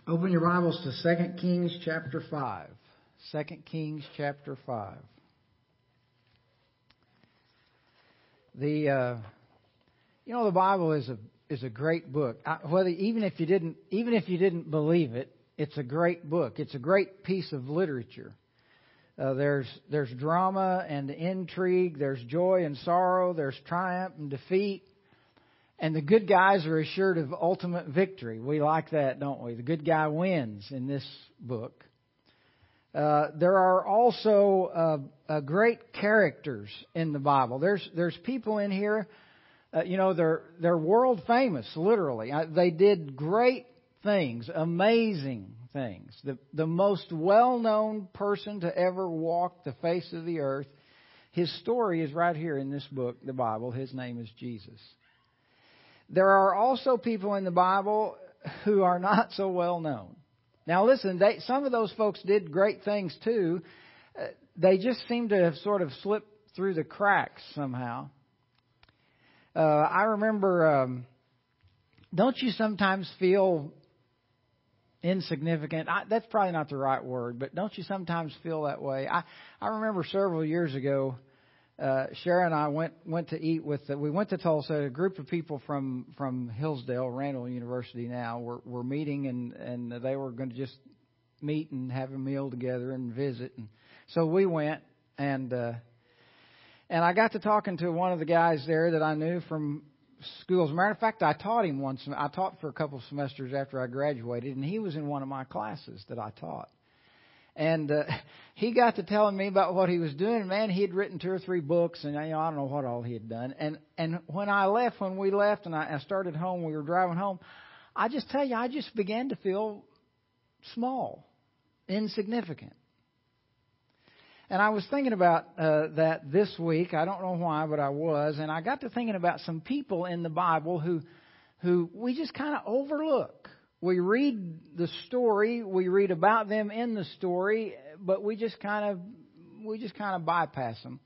Open your Bibles to 2 Kings chapter 5. 2 Kings chapter 5. The Bible is a great book. Even if you didn't believe it, it's a great book. It's a great piece of literature. There's drama and intrigue. There's joy and sorrow. There's triumph and defeat. And the good guys are assured of ultimate victory. We like that, don't we? The good guy wins in this book. There are also great characters in the Bible. There's people in here, they're world famous, literally. They did great things, amazing things. The most well-known person to ever walk the face of the earth, his story is right here in this book, the Bible. His name is Jesus. There are also people in the Bible who are not so well known. Now listen, some of those folks did great things too. They just seem to have sort of slipped through the cracks somehow. I remember, don't you sometimes feel insignificant? That's probably not the right word, but don't you sometimes feel that way? I remember several years ago, Sharon and I went to eat we went to Tulsa. A group of people from Hillsdale, Randall University now, were meeting, and they were going to just meet and have a meal together and visit. And so we went, and I got to talking to one of the guys there that I knew from school. As a matter of fact, I taught him once. I taught for a couple of semesters after I graduated, and he was in one of my classes that I taught. And he got to telling me about what he was doing. Man, he had written 2 or 3 books, and I don't know what all he had done. And when we left, and I started home, we were driving home. I just tell you, I just began to feel small, insignificant. And I was thinking about that this week. I don't know why, but I was, and I got to thinking about some people in the Bible who we just kind of overlook. We read the story, we read about them in the story, but we just kind of bypass them.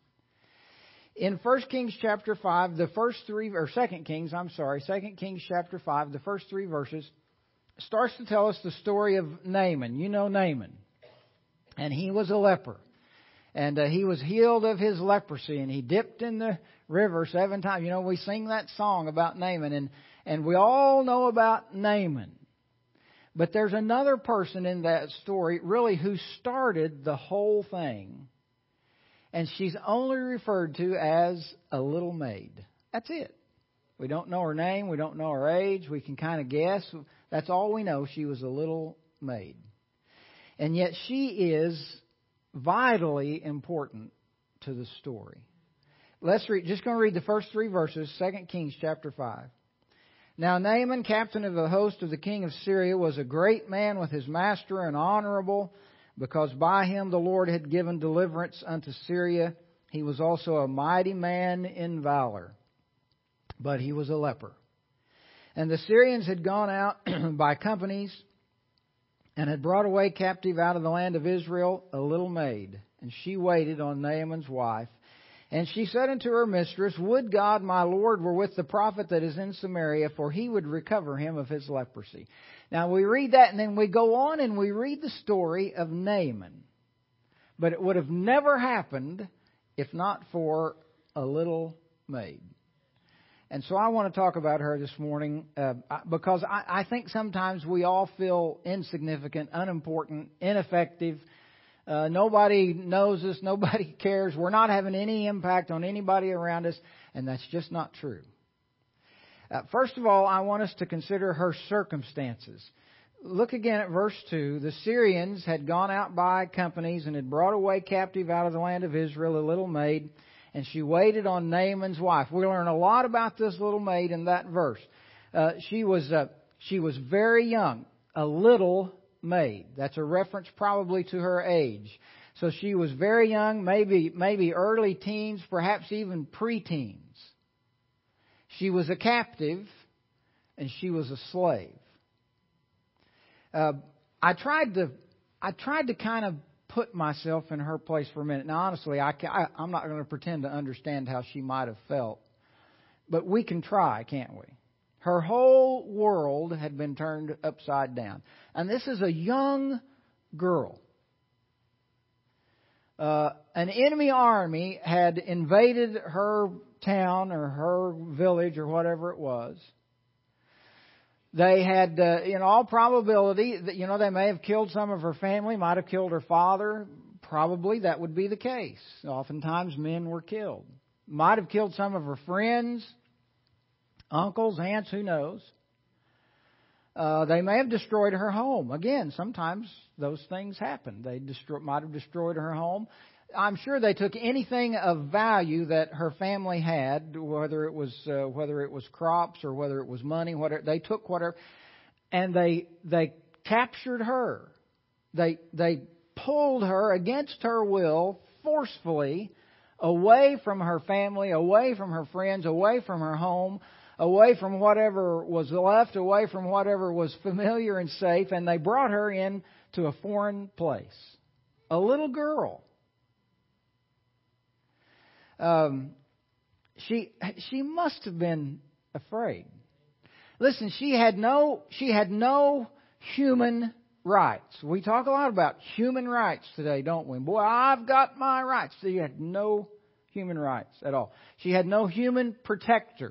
In 1 Kings chapter 5, the first 3, or 2 Kings chapter 5, the first 3 verses starts to tell us the story of Naaman. You know Naaman. And he was a leper. And he was healed of his leprosy, and he dipped in the river 7 times. You know, we sing that song about Naaman, and we all know about Naaman. But there's another person in that story, really, who started the whole thing. And she's only referred to as a little maid. That's it. We don't know her name. We don't know her age. We can kind of guess. That's all we know. She was a little maid. And yet she is vitally important to the story. Let's read. Just going to read the first 3 verses, 2 Kings chapter 5. Now Naaman, captain of the host of the king of Syria, was a great man with his master and honorable, because by him the Lord had given deliverance unto Syria. He was also a mighty man in valor, but he was a leper. And the Syrians had gone out by companies and had brought away captive out of the land of Israel a little maid, and she waited on Naaman's wife. And she said unto her mistress, Would God my Lord were with the prophet that is in Samaria, for he would recover him of his leprosy. Now we read that, and then we go on and we read the story of Naaman. But it would have never happened if not for a little maid. And so I want to talk about her this morning because I think sometimes we all feel insignificant, unimportant, ineffective. Nobody knows us. Nobody cares. We're not having any impact on anybody around us. And that's just not true. First of all, I want us to consider her circumstances. Look again at verse 2. The Syrians had gone out by companies and had brought away captive out of the land of Israel a little maid, and she waited on Naaman's wife. We learn a lot about this little maid in that verse. She was very young, a little maid. That's a reference probably to her age. So she was very young, maybe early teens, perhaps even preteens. She was a captive, and she was a slave. I tried to kind of put myself in her place for a minute. Now, honestly, I'm not going to pretend to understand how she might have felt, but we can try, can't we? Her whole world had been turned upside down. And this is a young girl. An enemy army had invaded her town or her village or whatever it was. They had, in all probability, they may have killed some of her family, might have killed her father. Probably that would be the case. Oftentimes men were killed. Might have killed some of her friends, uncles, aunts, who knows. They may have destroyed her home. Again, sometimes those things happen. They might have destroyed her home. I'm sure they took anything of value that her family had, whether it was crops or whether it was money, whatever. They took whatever, and they captured her. They pulled her against her will, forcefully, away from her family, away from her friends, away from her home, away from whatever was left, away from whatever was familiar and safe, and they brought her in to a foreign place. A little girl. She must have been afraid. Listen, she had no human rights. We talk a lot about human rights today, don't we? Boy, I've got my rights. She had no human rights at all. She had no human protector.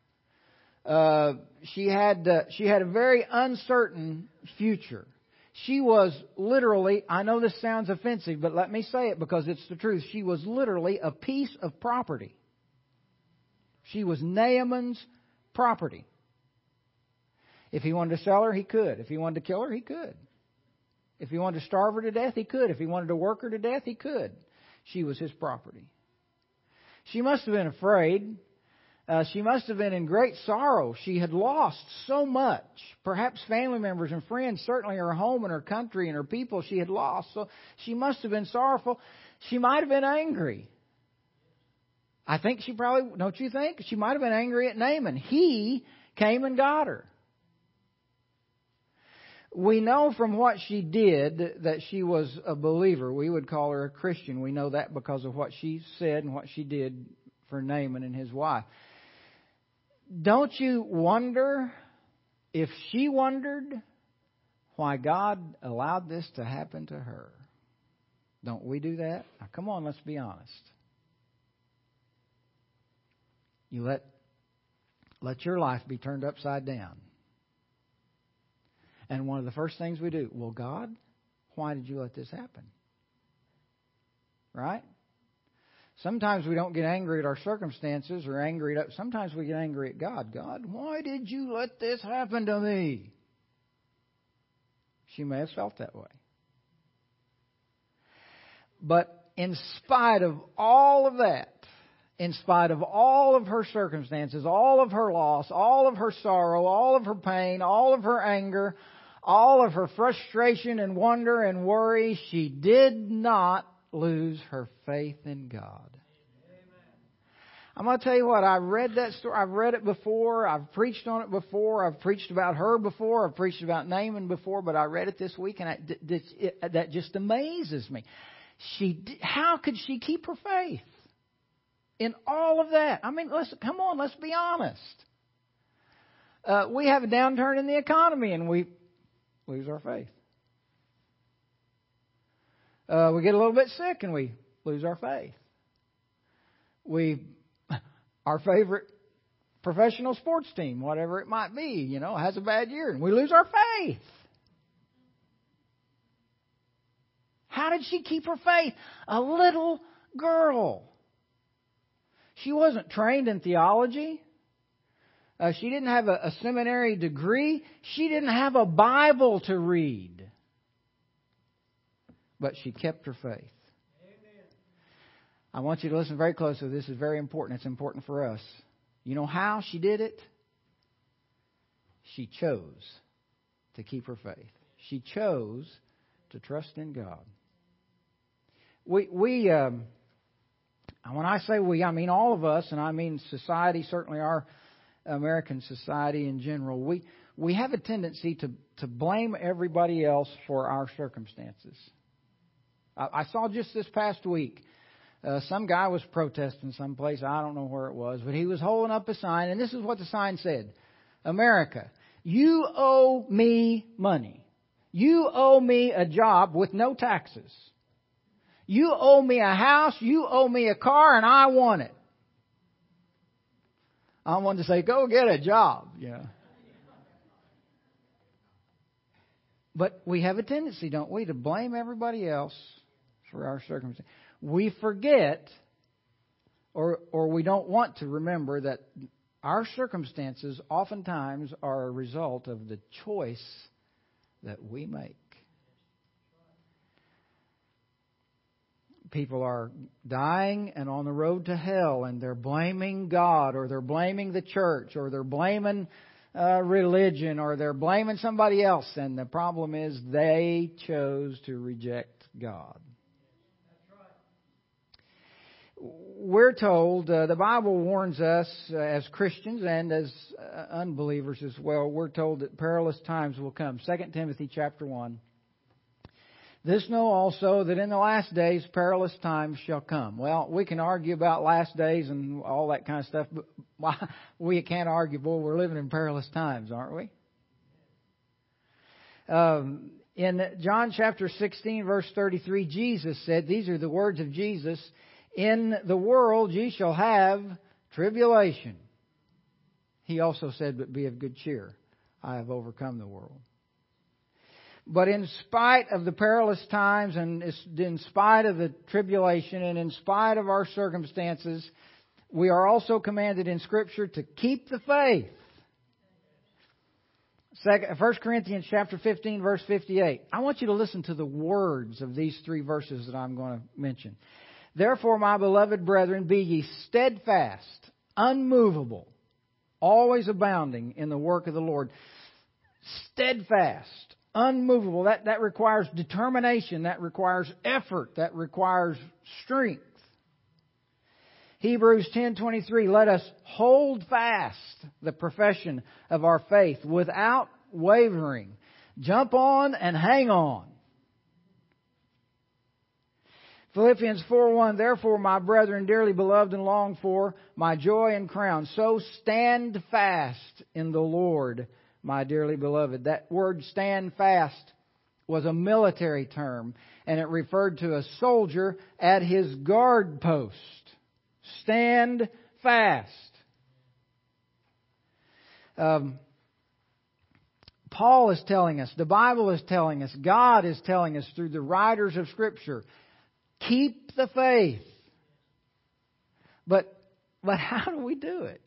She had a very uncertain future. She was literally, I know this sounds offensive, but let me say it because it's the truth. She was literally a piece of property. She was Naaman's property. If he wanted to sell her, he could. If he wanted to kill her, he could. If he wanted to starve her to death, he could. If he wanted to work her to death, he could. She was his property. She must have been afraid. She must have been in great sorrow. She had lost so much. Perhaps family members and friends, certainly her home and her country and her people she had lost. So she must have been sorrowful. She might have been angry. I think she probably, don't you think? She might have been angry at Naaman. He came and got her. We know from what she did that she was a believer. We would call her a Christian. We know that because of what she said and what she did for Naaman and his wife. Don't you wonder if she wondered why God allowed this to happen to her? Don't we do that? Now, come on, let's be honest. You let your life be turned upside down. And one of the first things we do, well, God, why did you let this happen? Right? Sometimes we don't get angry at our circumstances or sometimes we get angry at God. God, why did you let this happen to me? She may have felt that way. But in spite of all of that, in spite of all of her circumstances, all of her loss, all of her sorrow, all of her pain, all of her anger, all of her frustration and wonder and worry, she did not lose her faith in God. I'm going to tell you what, I read that story. I've read it before. I've preached on it before. I've preached about her before. I've preached about Naaman before. But I read it this week, and that just amazes me. How could she keep her faith in all of that? I mean, let's be honest. We have a downturn in the economy, and we lose our faith. We get a little bit sick, and we lose our faith. Our favorite professional sports team, whatever it might be, has a bad year, and we lose our faith. How did she keep her faith? A little girl. She wasn't trained in theology. She didn't have a seminary degree. She didn't have a Bible to read. But she kept her faith. I want you to listen very closely. This is very important. It's important for us. You know how she did it? She chose to keep her faith. She chose to trust in God. When I say we, I mean all of us, and I mean society, certainly our American society in general. We have a tendency to blame everybody else for our circumstances. I saw just this past week, some guy was protesting someplace. I don't know where it was, but he was holding up a sign, and this is what the sign said. America. You owe me money. You owe me a job with no taxes. You owe me a house. You owe me a car, and I want it. I want to say, go get a job, But we have a tendency, don't we, to blame everybody else for our circumstances. We forget, or we don't want to remember that our circumstances oftentimes are a result of the choice that we make. People are dying and on the road to hell, and they're blaming God, or they're blaming the church, or they're blaming religion, or they're blaming somebody else. And the problem is they chose to reject God. We're told, the Bible warns us as Christians and as unbelievers as well, we're told that perilous times will come. 2 Timothy chapter 1. This know also that in the last days perilous times shall come. Well, we can argue about last days and all that kind of stuff, but we can't argue, boy, we're living in perilous times, aren't we? In John chapter 16, verse 33, Jesus said, these are the words of Jesus, in the world ye shall have tribulation. He also said, but be of good cheer. I have overcome the world. But in spite of the perilous times, and in spite of the tribulation, and in spite of our circumstances, we are also commanded in Scripture to keep the faith. 1 Corinthians chapter 15, verse 58. I want you to listen to the words of these three verses that I'm going to mention. Therefore, my beloved brethren, be ye steadfast, unmovable, always abounding in the work of the Lord. Steadfast, unmovable. That requires determination. That requires effort. That requires strength. Hebrews 10:23. Let us hold fast the profession of our faith without wavering. Jump on and hang on. Philippians 4:1. Therefore, my brethren, dearly beloved and longed for, my joy and crown, so stand fast in the Lord, my dearly beloved. That word stand fast was a military term, and it referred to a soldier at his guard post. Stand fast. Paul is telling us, the Bible is telling us, God is telling us through the writers of Scripture, keep the faith. But how do we do it?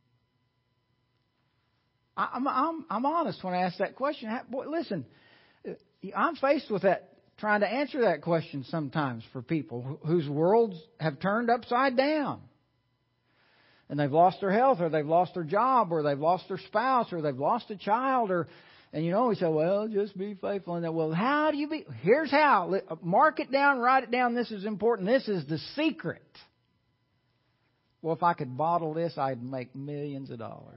I'm honest when I ask that question. Boy, listen, I'm faced with that, trying to answer that question sometimes for people whose worlds have turned upside down. And they've lost their health, or they've lost their job, or they've lost their spouse, or they've lost a child, and we say, well, just be faithful in that. Well, how do you be? Here's how. Mark it down, write it down. This is important. This is the secret. Well, if I could bottle this, I'd make millions of dollars.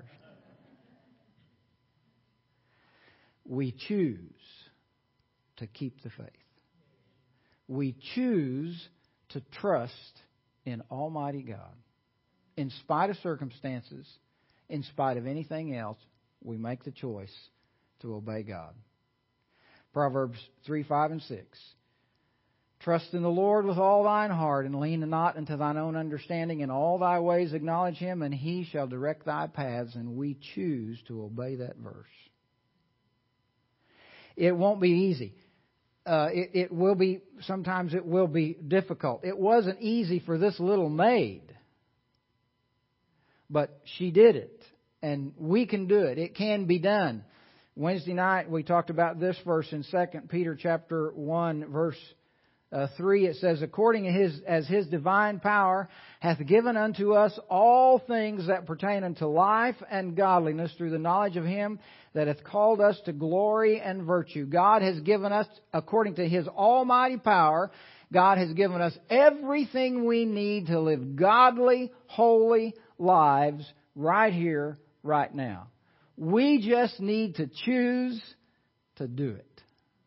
We choose to keep the faith. We choose to trust in Almighty God. In spite of circumstances, in spite of anything else, we make the choice to obey God. Proverbs 3, 5, and 6. Trust in the Lord with all thine heart, and lean not unto thine own understanding. In all thy ways acknowledge Him, and He shall direct thy paths. And we choose to obey that verse. It won't be easy. It will be, sometimes it will be difficult. It wasn't easy for this little maid. But she did it. And we can do it. It can be done. Wednesday night we talked about this verse in 2 Peter chapter 1 verse 3. It says, according as His divine power hath given unto us all things that pertain unto life and godliness through the knowledge of Him that hath called us to glory and virtue. God has given us, according to His almighty power, God has given us everything we need to live godly, holy lives right here, right now. We just need to choose to do it.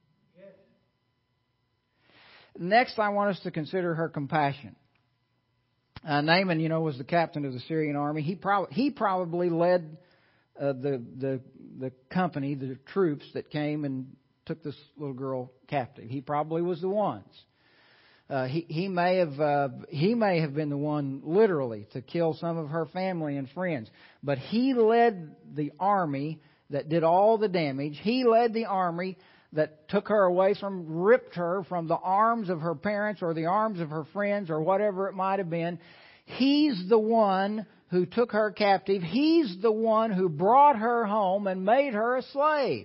Next, I want us to consider her compassion. Naaman, was the captain of the Syrian army. He probably led the company, the troops that came and took this little girl captive. He probably was the ones. He may have been the one literally to kill some of her family and friends, but he led the army that did all the damage. He led the army that took her away ripped her from the arms of her parents or the arms of her friends or whatever it might have been. He's the one who took her captive. He's the one who brought her home and made her a slave.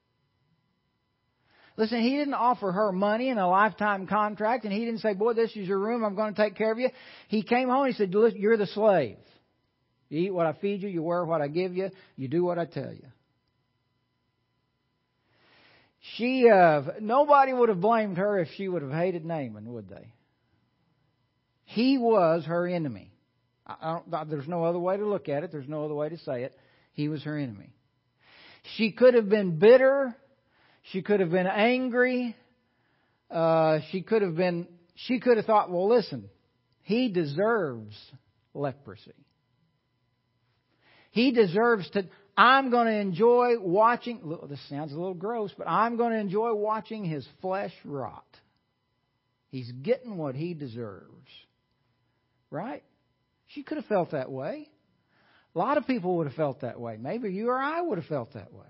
Listen, He didn't offer her money and a lifetime contract, and He didn't say, boy, this is your room, I'm going to take care of you. He came home and He said, you're the slave. You eat what I feed you, you wear what I give you, you do what I tell you. Nobody would have blamed her if she would have hated Naaman, would they? He was her enemy. There's no other way to look at it. There's no other way to say it. He was her enemy. She could have been bitter. She could have been angry. She could have thought, well, listen, he deserves leprosy. He deserves to. I'm going to enjoy watching. Look, this sounds a little gross, but I'm going to enjoy watching his flesh rot. He's getting what he deserves. Right? She could have felt that way. A lot of people would have felt that way. Maybe you or I would have felt that way.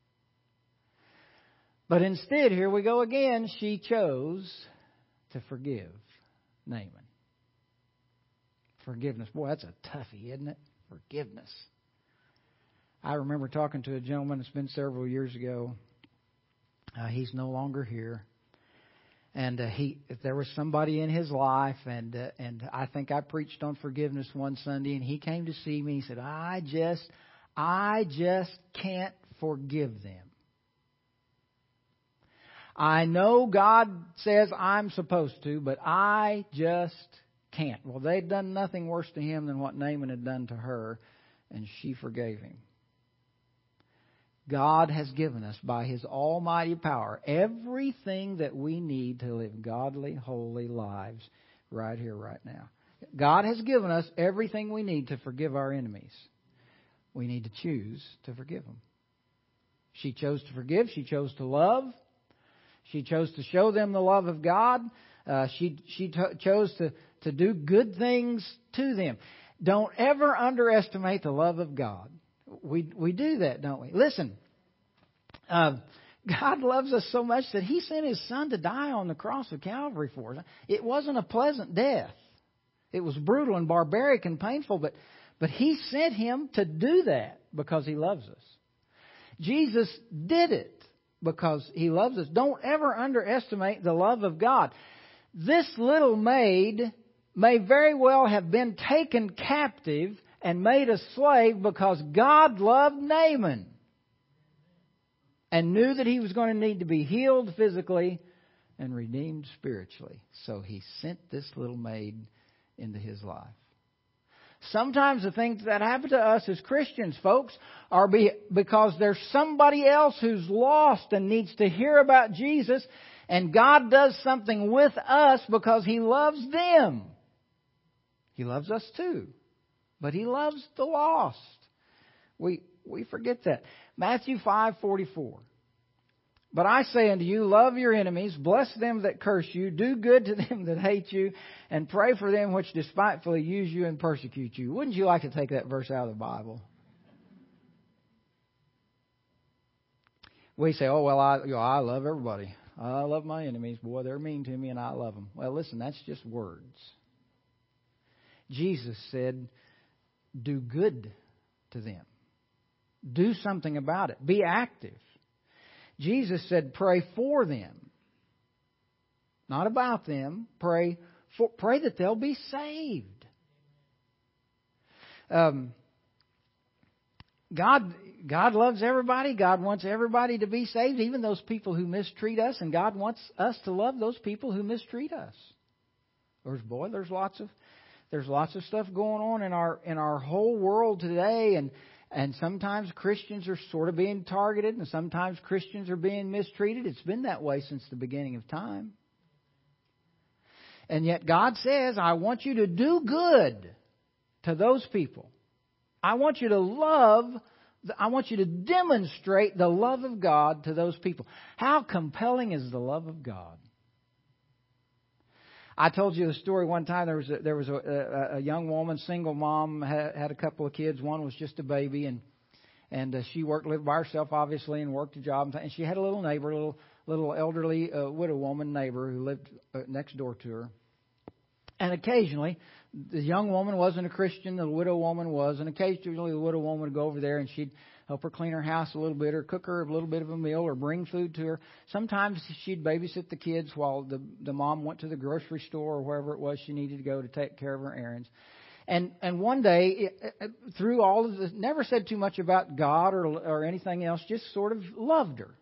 But instead, here we go again, she chose to forgive Naaman. Forgiveness. Boy, that's a toughie, isn't it? Forgiveness. I remember talking to a gentleman, it's been several years ago. He's no longer here. And there was somebody in his life, and I think I preached on forgiveness one Sunday, and he came to see me. He said, I just can't forgive them. I know God says I'm supposed to, but I just can't. Well, they'd done nothing worse to him than what Naaman had done to her, and she forgave him. God has given us by His almighty power everything that we need to live godly, holy lives right here, right now. God has given us everything we need to forgive our enemies. We need to choose to forgive them. She chose to forgive. She chose to love. She chose to show them the love of God. She chose to do good things to them. Don't ever underestimate the love of God. We do that, don't we? Listen, God loves us so much that He sent His Son to die on the cross of Calvary for us. It wasn't a pleasant death. It was brutal and barbaric and painful, but He sent Him to do that because He loves us. Jesus did it because He loves us. Don't ever underestimate the love of God. This little maid may very well have been taken captive and made a slave because God loved Naaman and knew that he was going to need to be healed physically and redeemed spiritually. So He sent this little maid into his life. Sometimes the things that happen to us as Christians, folks, are because there's somebody else who's lost and needs to hear about Jesus, and God does something with us because He loves them. He loves us too. But He loves the lost. We forget that. Matthew 5:44. But I say unto you, love your enemies, bless them that curse you, do good to them that hate you, and pray for them which despitefully use you and persecute you. Wouldn't you like to take that verse out of the Bible? We say, oh, well, I love everybody. I love my enemies. Boy, they're mean to me and I love them. Well, listen, that's just words. Jesus said, do good to them. Do something about it. Be active. Jesus said, pray for them. Not about them. Pray that they'll be saved. God loves everybody. God wants everybody to be saved, even those people who mistreat us, and God wants us to love those people who mistreat us. There's lots of stuff going on in our whole world today, and sometimes Christians are sort of being targeted, and sometimes Christians are being mistreated. It's been that way since the beginning of time. And yet God says, I want you to do good to those people. I want you to love I want you to demonstrate the love of God to those people. How compelling is the love of God? I told you the story one time. There was a young woman, single mom, had a couple of kids. One was just a baby, and she lived by herself, obviously, and worked a job. And she had a little neighbor, little elderly widow woman neighbor who lived next door to her. And occasionally, the young woman wasn't a Christian, the widow woman was, and occasionally the widow woman would go over there and she'd help her clean her house a little bit, or cook her a little bit of a meal, or bring food to her. Sometimes she'd babysit the kids while the mom went to the grocery store or wherever it was she needed to go to take care of her errands. And one day, through all of this, never said too much about God or anything else, just sort of loved her.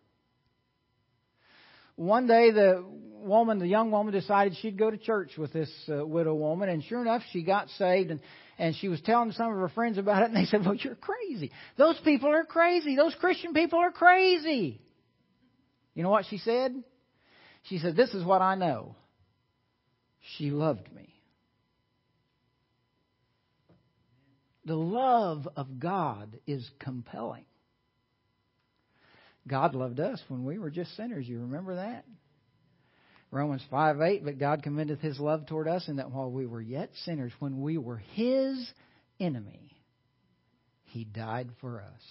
One day, the young woman, decided she'd go to church with this widow woman, and sure enough, she got saved, and she was telling some of her friends about it, and they said, "Well, you're crazy. Those people are crazy. Those Christian people are crazy." You know what she said? She said, "This is what I know. She loved me." The love of God is compelling. God loved us when we were just sinners. You remember that? Romans 5:8, but God commendeth His love toward us, in that while we were yet sinners, when we were His enemy, He died for us.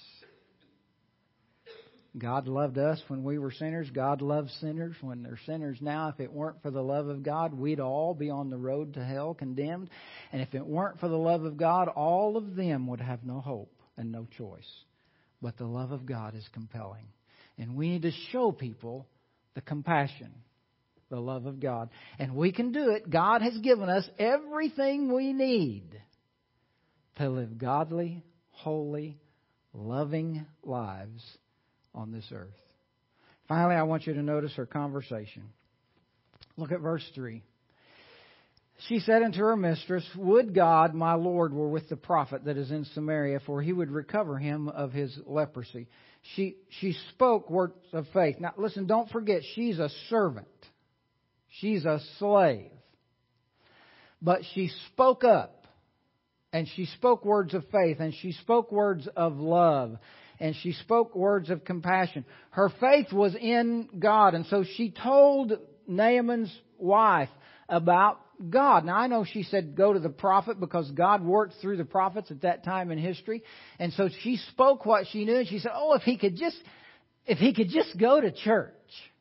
God loved us when we were sinners. God loves sinners when they're sinners now. If it weren't for the love of God, we'd all be on the road to hell, condemned. And if it weren't for the love of God, all of them would have no hope and no choice. But the love of God is compelling. And we need to show people the compassion, the love of God. And we can do it. God has given us everything we need to live godly, holy, loving lives on this earth. Finally, I want you to notice her conversation. Look at verse 3. She said unto her mistress, "Would God, my Lord, were with the prophet that is in Samaria, for he would recover him of his leprosy." She spoke words of faith. Now, listen, don't forget, she's a servant. She's a slave. But she spoke up, and she spoke words of faith, and she spoke words of love, and she spoke words of compassion. Her faith was in God, and so she told Naaman's wife about God. Now, I know she said go to the prophet because God worked through the prophets at that time in history. And so she spoke what she knew, and she said, "Oh, if he could just go to church.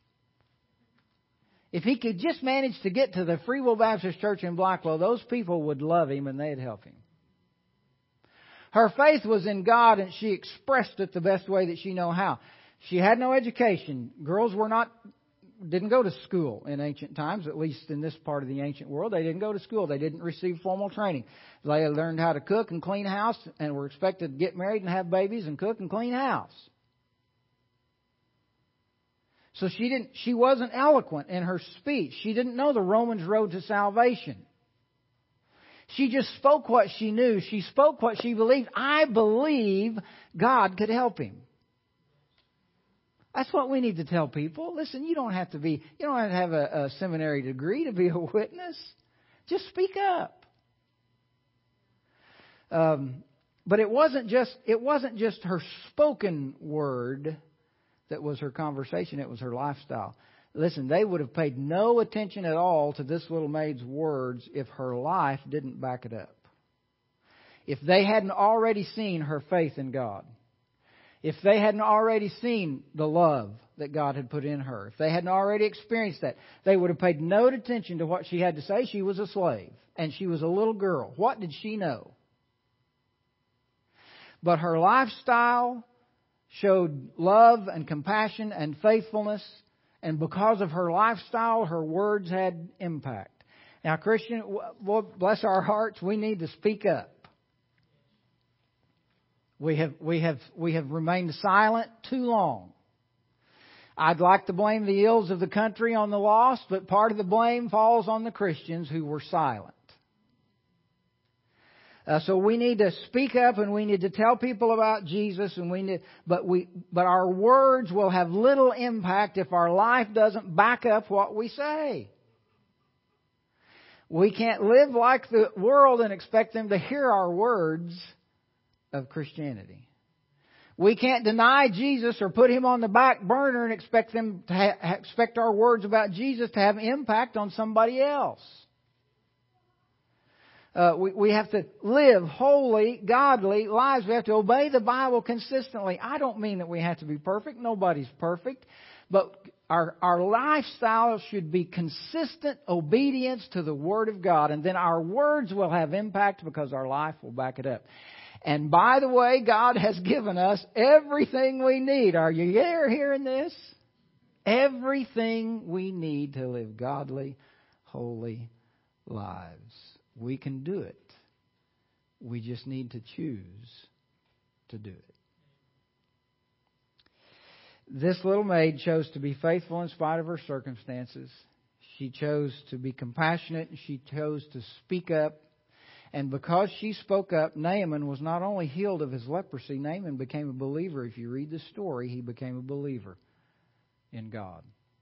If he could just manage to get to the Free Will Baptist Church in Blackwell, those people would love him and they'd help him." Her faith was in God, and she expressed it the best way that she knew how. She had no education. Girls didn't go to school in ancient times, at least in this part of the ancient world. They didn't go to school. They didn't receive formal training. They learned how to cook and clean house, and were expected to get married and have babies and cook and clean house. So she wasn't eloquent in her speech. She didn't know the Romans road to salvation. She just spoke what she knew. She spoke what she believed. I believe God could help him. That's what we need to tell people. Listen, you don't have to have a seminary degree to be a witness. Just speak up. But it wasn't just her spoken word that was her conversation. It was her lifestyle. Listen, they would have paid no attention at all to this little maid's words if her life didn't back it up. If they hadn't already seen her faith in God. If they hadn't already seen the love that God had put in her. If they hadn't already experienced that, they would have paid no attention to what she had to say. She was a slave. And she was a little girl. What did she know? But her lifestyle showed love and compassion and faithfulness. And because of her lifestyle, her words had impact. Now, Christian, bless our hearts, we need to speak up. We have remained silent too long. I'd like to blame the ills of the country on the lost, but part of the blame falls on the Christians who were silent. So we need to speak up, and we need to tell people about Jesus, and but our words will have little impact if our life doesn't back up what we say. We can't live like the world and expect them to hear our words of Christianity. We can't deny Jesus or put Him on the back burner and expect our words about Jesus to have impact on somebody else. We have to live holy, godly lives. We have to obey the Bible consistently. I don't mean that we have to be perfect. Nobody's perfect. But our lifestyle should be consistent obedience to the Word of God. And then our words will have impact because our life will back it up. And by the way, God has given us everything we need. Are you hearing this? Everything we need to live godly, holy lives. We can do it. We just need to choose to do it. This little maid chose to be faithful in spite of her circumstances. She chose to be compassionate, and she chose to speak up. And because she spoke up, Naaman was not only healed of his leprosy, Naaman became a believer. If you read the story, he became a believer in God.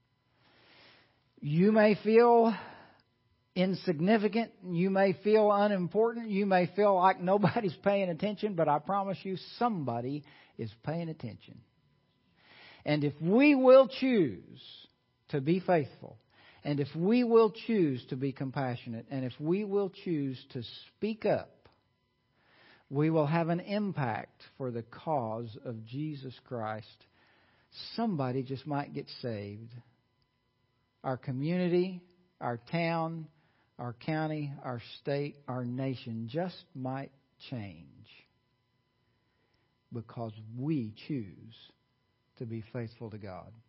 You may feel insignificant. You may feel unimportant. You may feel like nobody's paying attention, but I promise you somebody is paying attention. And if we will choose to be faithful, and if we will choose to be compassionate, and if we will choose to speak up, we will have an impact for the cause of Jesus Christ. Somebody just might get saved. Our community, our town, our county, our state, our nation just might change because we choose to be faithful to God.